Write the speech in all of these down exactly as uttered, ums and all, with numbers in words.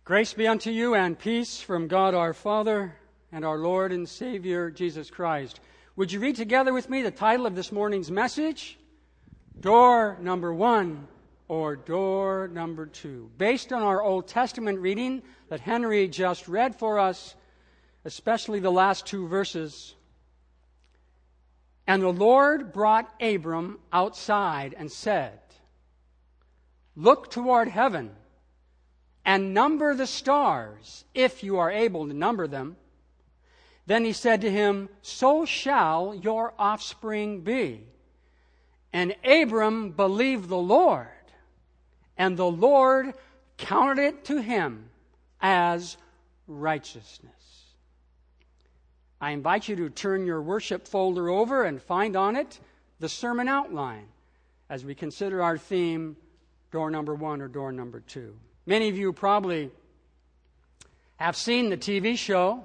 Grace be unto you and peace from God our Father and our Lord and Savior Jesus Christ. Would you read together with me the title of this morning's message? Door number one or door number two. Based on our Old Testament reading that Henry just read for us, especially the last two verses. And the Lord brought Abram outside and said, "Look toward heaven and number the stars, if you are able to number them." Then he said to him, "So shall your offspring be." And Abram believed the Lord, and the Lord counted it to him as righteousness. I invite you to turn your worship folder over and find on it the sermon outline as we consider our theme, door number one or door number two. Many of you probably have seen the T V show.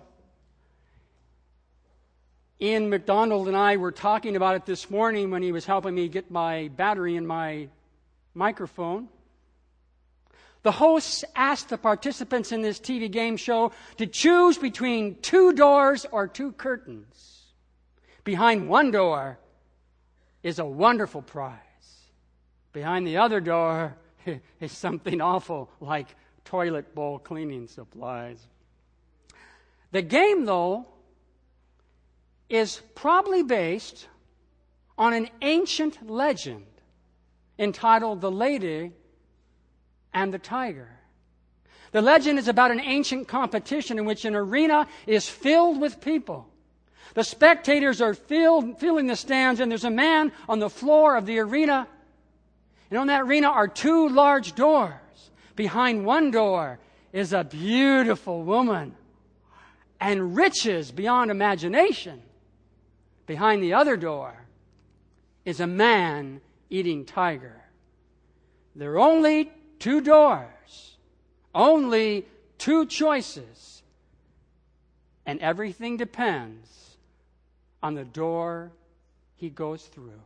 Ian McDonald and I were talking about it this morning when he was helping me get my battery in my microphone. The hosts asked the participants in this T V game show to choose between two doors or two curtains. Behind one door is a wonderful prize. Behind the other door is something awful like toilet bowl cleaning supplies. The game, though, is probably based on an ancient legend entitled The Lady and the Tiger. The legend is about an ancient competition in which an arena is filled with people. The spectators are filled, filling the stands, and there's a man on the floor of the arena. And on that arena are two large doors. Behind one door is a beautiful woman and riches beyond imagination. Behind the other door is a man eating tiger. There are only two doors, only two choices, and everything depends on the door he goes through.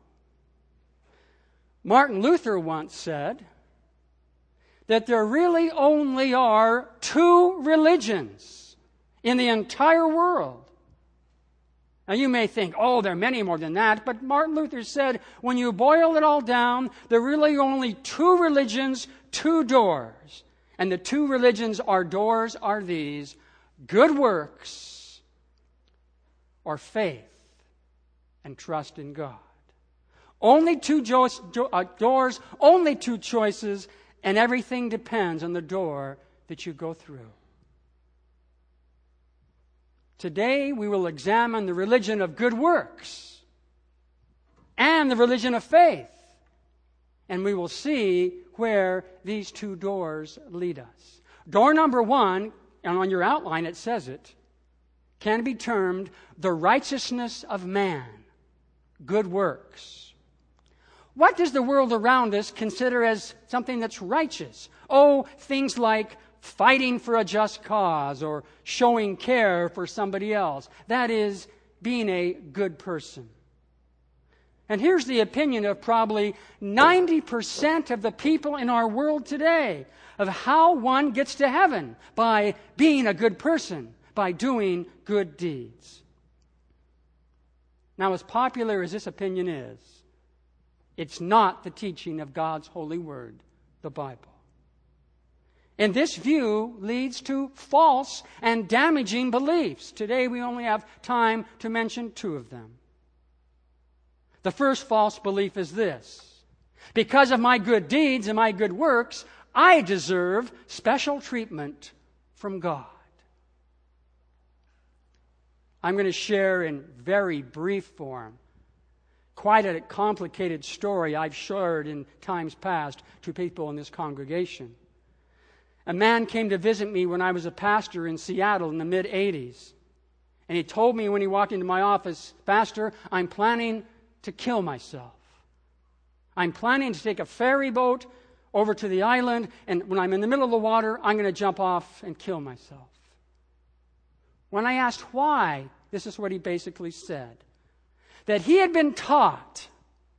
Martin Luther once said that there really only are two religions in the entire world. Now you may think, oh, there are many more than that, but Martin Luther said, when you boil it all down, there are really only two religions, two doors. And the two religions or doors are these: good works or faith and trust in God. Only two jo- jo- uh, doors, only two choices, and everything depends on the door that you go through. Today we will examine the religion of good works and the religion of faith. And we will see where these two doors lead us. Door number one, and on your outline it says it, can be termed the righteousness of man, good works. What does the world around us consider as something that's righteous? Oh, things like fighting for a just cause or showing care for somebody else. That is being a good person. And here's the opinion of probably ninety percent of the people in our world today of how one gets to heaven: by being a good person, by doing good deeds. Now, as popular as this opinion is, it's not the teaching of God's holy word, the Bible. And this view leads to false and damaging beliefs. Today we only have time to mention two of them. The first false belief is this: because of my good deeds and my good works, I deserve special treatment from God. I'm going to share in very brief form quite a complicated story I've shared in times past to people in this congregation. A man came to visit me when I was a pastor in Seattle in the mid-eighties. And he told me when he walked into my office, "Pastor, I'm planning to kill myself. I'm planning to take a ferry boat over to the island, and when I'm in the middle of the water, I'm going to jump off and kill myself." When I asked why, this is what he basically said: that he had been taught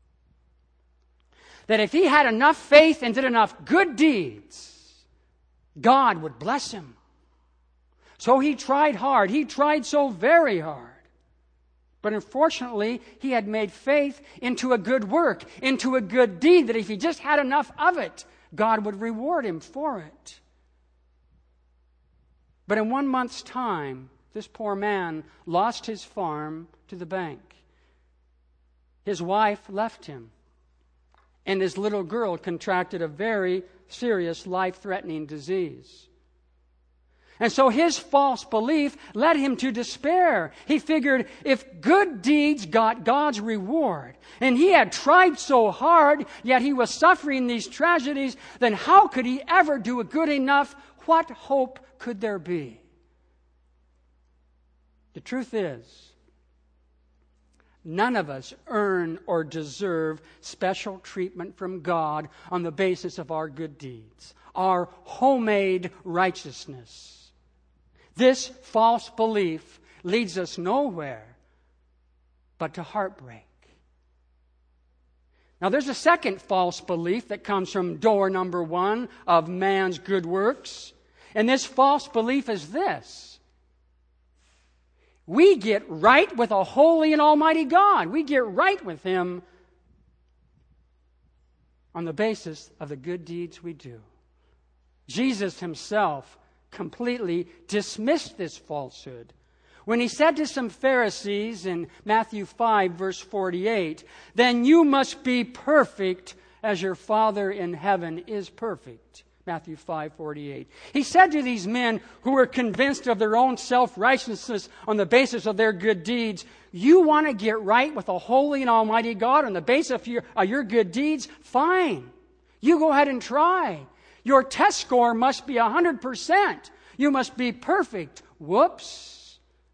that if he had enough faith and did enough good deeds, God would bless him. So he tried hard. He tried so very hard. But unfortunately, he had made faith into a good work, into a good deed, that if he just had enough of it, God would reward him for it. But in one month's time, this poor man lost his farm to the bank. His wife left him, and his little girl contracted a very serious, life-threatening disease. And so his false belief led him to despair. He figured if good deeds got God's reward, and he had tried so hard, yet he was suffering these tragedies, then how could he ever do good enough? What hope could there be? The truth is, none of us earn or deserve special treatment from God on the basis of our good deeds, our homemade righteousness. This false belief leads us nowhere but to heartbreak. Now, there's a second false belief that comes from door number one of man's good works. And this false belief is this: we get right with a holy and almighty God. We get right with Him on the basis of the good deeds we do. Jesus Himself completely dismissed this falsehood when He said to some Pharisees in Matthew five, verse forty-eight, "Then you must be perfect as your Father in heaven is perfect." Matthew five forty-eight. He said to these men who were convinced of their own self-righteousness on the basis of their good deeds, you want to get right with a holy and almighty God on the basis of your, of your good deeds? Fine. You go ahead and try. Your test score must be one hundred percent. You must be perfect. Whoops.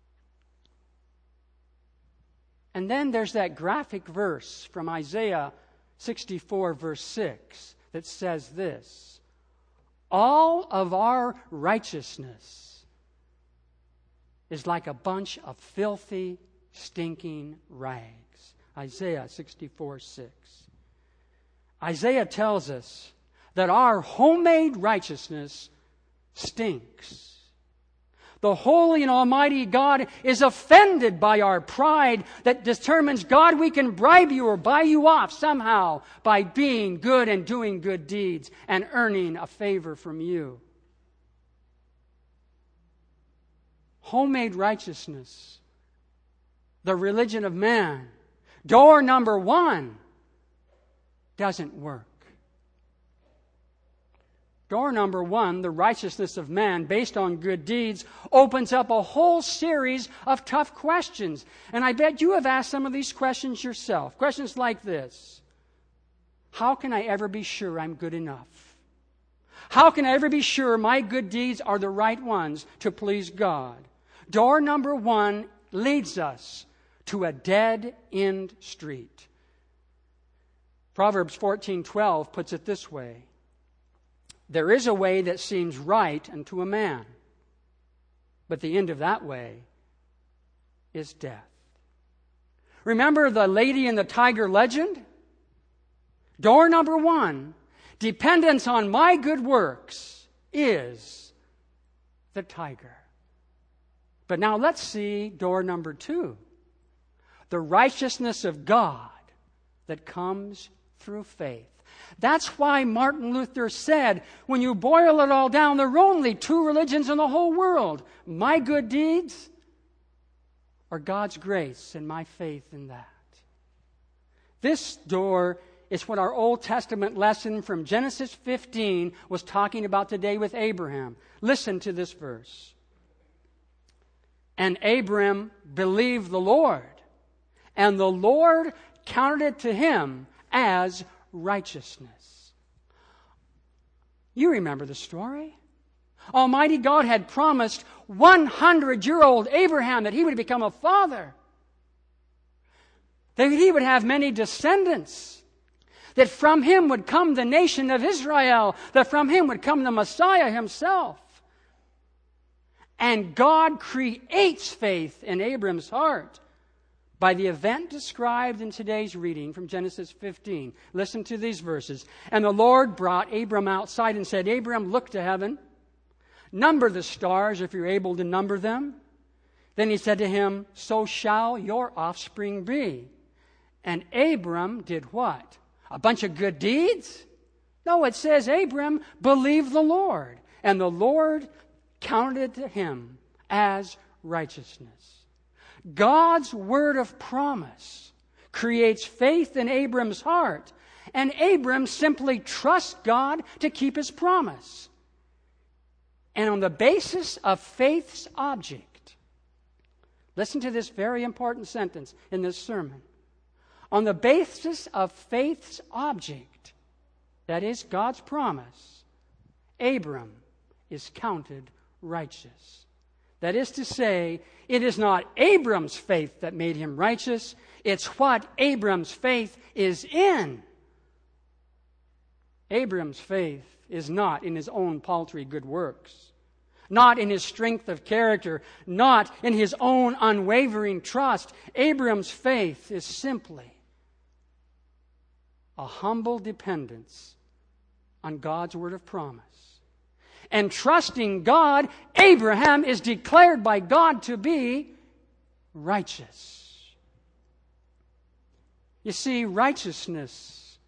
And then there's that graphic verse from Isaiah sixty-four, verse six, that says this: all of our righteousness is like a bunch of filthy, stinking rags. Isaiah sixty-four, six. Isaiah tells us that our homemade righteousness stinks. The holy and almighty God is offended by our pride that determines, God, we can bribe you or buy you off somehow by being good and doing good deeds and earning a favor from you. Homemade righteousness, the religion of man, door number one, doesn't work. Door number one, the righteousness of man based on good deeds, opens up a whole series of tough questions. And I bet you have asked some of these questions yourself. Questions like this: how can I ever be sure I'm good enough? How can I ever be sure my good deeds are the right ones to please God? Door number one leads us to a dead-end street. Proverbs fourteen twelve puts it this way: there is a way that seems right unto a man, but the end of that way is death. Remember the Lady and the Tiger legend? Door number one, dependence on my good works, is the tiger. But now let's see door number two, the righteousness of God that comes through faith. That's why Martin Luther said, when you boil it all down, there are only two religions in the whole world: my good deeds or God's grace and my faith in that. This door is what our Old Testament lesson from Genesis fifteen was talking about today with Abraham. Listen to this verse. And Abram believed the Lord, and the Lord counted it to him as righteousness. You remember the story. Almighty God had promised one hundred year old Abraham that he would become a father, that he would have many descendants, that from him would come the nation of Israel, that from him would come the Messiah himself. And God creates faith in Abram's heart by the event described in today's reading from Genesis fifteen. Listen to these verses. And the Lord brought Abram outside and said, Abram, look to heaven Number the stars if you're able to number them. Then he said to him, so shall your offspring be. And Abram did what? A bunch of good deeds? No, it says Abram believed the Lord, and the Lord counted it to him as righteousness. God's word of promise creates faith in Abram's heart, and Abram simply trusts God to keep his promise. And on the basis of faith's object, listen to this very important sentence in this sermon. On the basis of faith's object, that is God's promise, Abram is counted righteous. That is to say, it is not Abram's faith that made him righteous, it's what Abram's faith is in. Abram's faith is not in his own paltry good works, not in his strength of character, not in his own unwavering trust. Abram's faith is simply a humble dependence on God's word of promise. And trusting God, Abraham is declared by God to be righteous. You see, righteousness,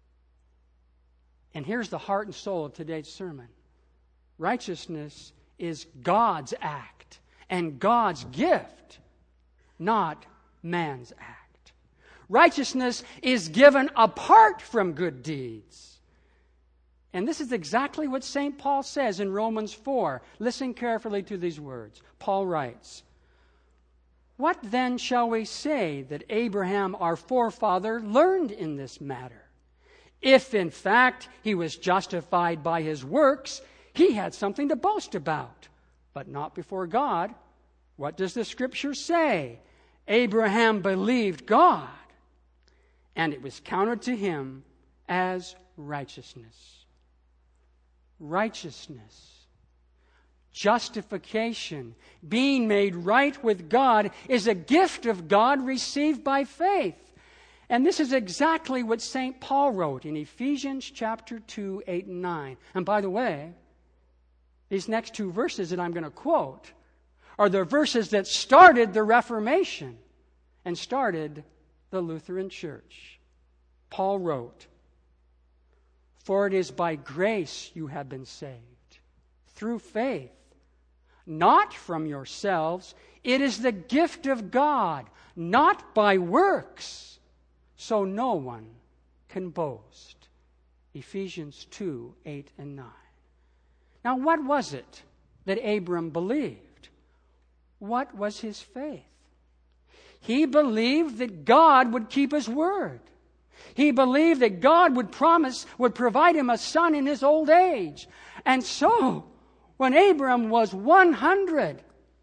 and here's the heart and soul of today's sermon. Righteousness is God's act and God's gift, not man's act. Righteousness is given apart from good deeds. And this is exactly what Saint Paul says in Romans four. Listen carefully to these words. Paul writes, what then shall we say that Abraham, our forefather, learned in this matter? If, in fact, he was justified by his works, he had something to boast about, but not before God. What does the Scripture say? Abraham believed God, and it was counted to him as righteousness. Righteousness. Justification, being made right with God, is a gift of God received by faith. And this is exactly what Saint Paul wrote in Ephesians chapter two, eight and nine. And by the way, these next two verses that I'm going to quote are the verses that started the Reformation and started the Lutheran Church. Paul wrote, for it is by grace you have been saved, through faith, not from yourselves. It is the gift of God, not by works, so no one can boast. Ephesians two, eight and nine. Now, what was it that Abram believed? What was his faith? He believed that God would keep his word. He believed that God would promise, would provide him a son in his old age. And so, when Abram was one hundred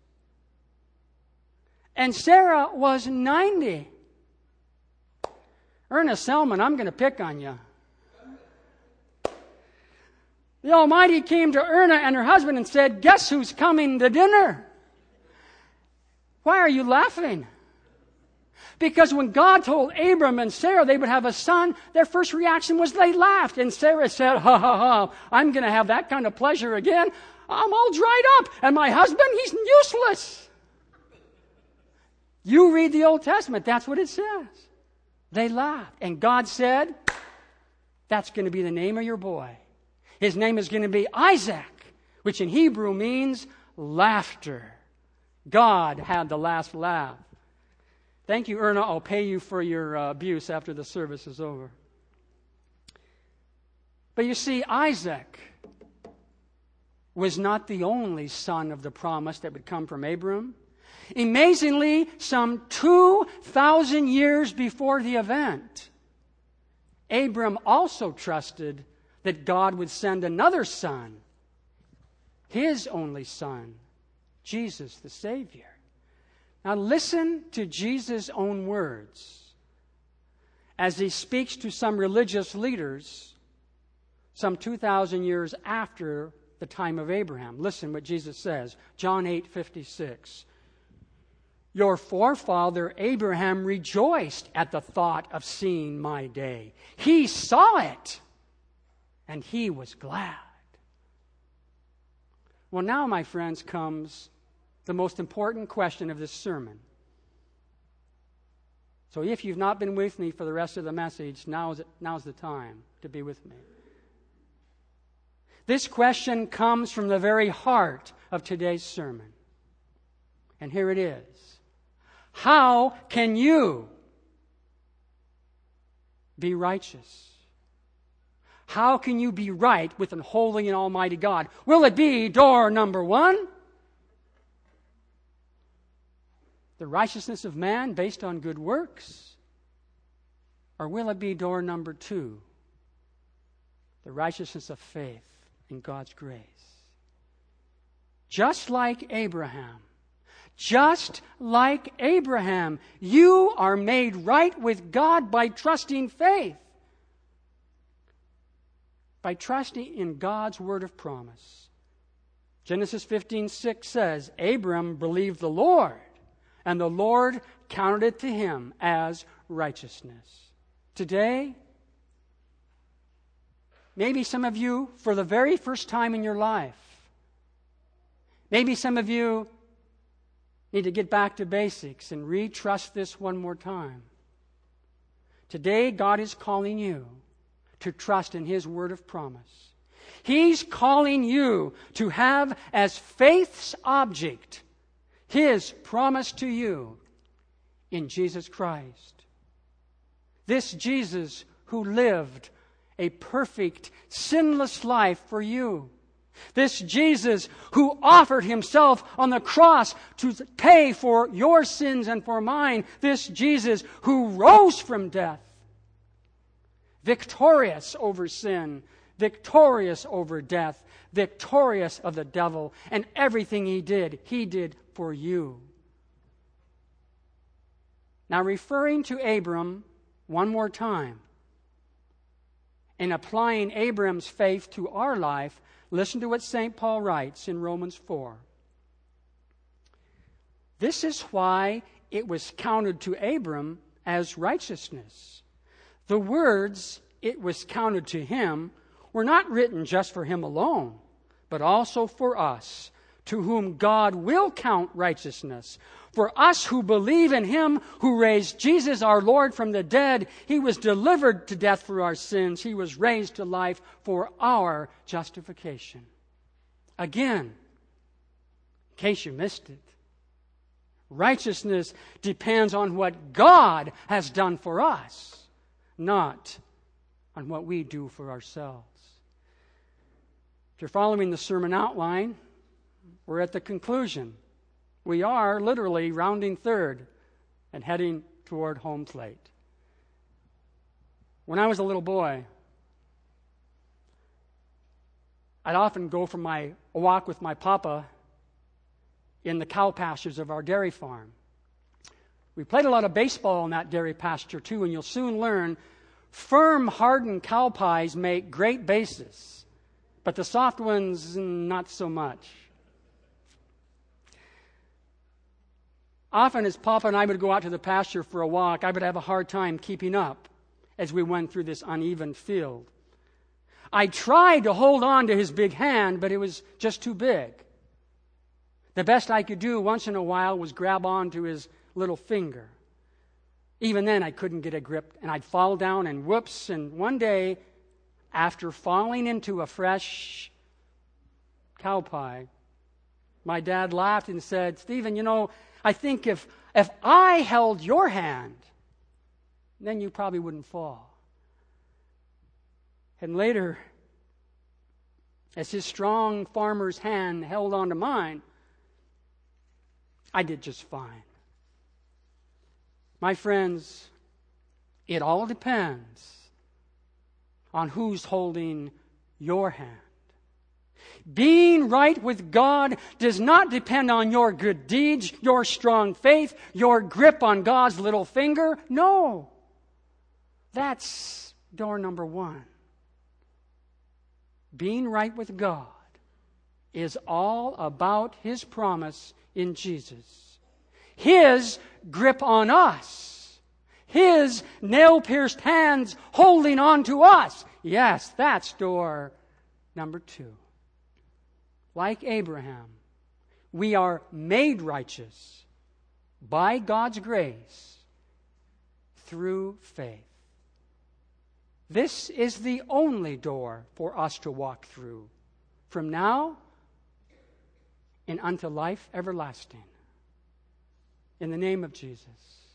and Sarah was ninety, Erna Selman, I'm going to pick on you. The Almighty came to Erna and her husband and said, guess who's coming to dinner? Why are you laughing? Because when God told Abram and Sarah they would have a son, their first reaction was they laughed. And Sarah said, ha ha ha, I'm going to have that kind of pleasure again. I'm all dried up. And my husband, he's useless. You read the Old Testament, that's what it says. They laughed. And God said, that's going to be the name of your boy. His name is going to be Isaac, which in Hebrew means laughter. God had the last laugh. Thank you, Erna. I'll pay you for your uh, abuse after the service is over. But you see, Isaac was not the only son of the promise that would come from Abram. Amazingly, some two thousand years before the event, Abram also trusted that God would send another son, his only son, Jesus the Savior. Now listen to Jesus' own words as he speaks to some religious leaders some two thousand years after the time of Abraham. Listen what Jesus says, John eight fifty-six. Your forefather Abraham rejoiced at the thought of seeing my day. He saw it, and he was glad. Well, now, my friends, comes the most important question of this sermon. So if you've not been with me for the rest of the message, now's, now's the time to be with me. This question comes from the very heart of today's sermon. And here it is. How can you be righteous? How can you be right with an holy and almighty God? Will it be door number one? The righteousness of man based on good works? Or will it be door number two? The righteousness of faith in God's grace. Just like Abraham, just like Abraham, you are made right with God by trusting faith. By trusting in God's word of promise. Genesis fifteen six says, Abram believed the Lord, and the Lord counted it to him as righteousness. Today, maybe some of you, for the very first time in your life, maybe some of you need to get back to basics and re-trust this one more time. Today, God is calling you to trust in His word of promise. He's calling you to have as faith's object His promise to you in Jesus Christ. This Jesus who lived a perfect, sinless life for you. This Jesus who offered Himself on the cross to pay for your sins and for mine. This Jesus who rose from death, victorious over sin, victorious over death, victorious of the devil, and everything He did, He did for you. Now, referring to Abram one more time, and applying Abram's faith to our life, listen to what Saint Paul writes in Romans four. This is why it was counted to Abram as righteousness. The words, it was counted to him, were not written just for him alone, but also for us, to whom God will count righteousness. For us who believe in Him who raised Jesus our Lord from the dead, He was delivered to death for our sins. He was raised to life for our justification. Again, in case you missed it, righteousness depends on what God has done for us, not on what we do for ourselves. If you're following the sermon outline, we're at the conclusion. We are literally rounding third and heading toward home plate. When I was a little boy, I'd often go for my a walk with my papa in the cow pastures of our dairy farm. We played a lot of baseball in that dairy pasture too, and you'll soon learn firm, hardened cow pies make great bases, but the soft ones, not so much. Often as Papa and I would go out to the pasture for a walk, I would have a hard time keeping up as we went through this uneven field. I tried to hold on to his big hand, but it was just too big. The best I could do once in a while was grab onto his little finger. Even then, I couldn't get a grip, and I'd fall down, and whoops, and one day, after falling into a fresh cow pie, my dad laughed and said, "Stephen, you know, I think if if I held your hand, then you probably wouldn't fall." And later, as his strong farmer's hand held onto mine, I did just fine. My friends, it all depends on who's holding your hand. Being right with God does not depend on your good deeds, your strong faith, your grip on God's little finger. No. That's door number one. Being right with God is all about His promise in Jesus. His grip on us. His nail-pierced hands holding on to us. Yes, that's door number two. like Abraham, we are made righteous by God's grace through faith. This is the only door for us to walk through from now and unto life everlasting. In the name of Jesus.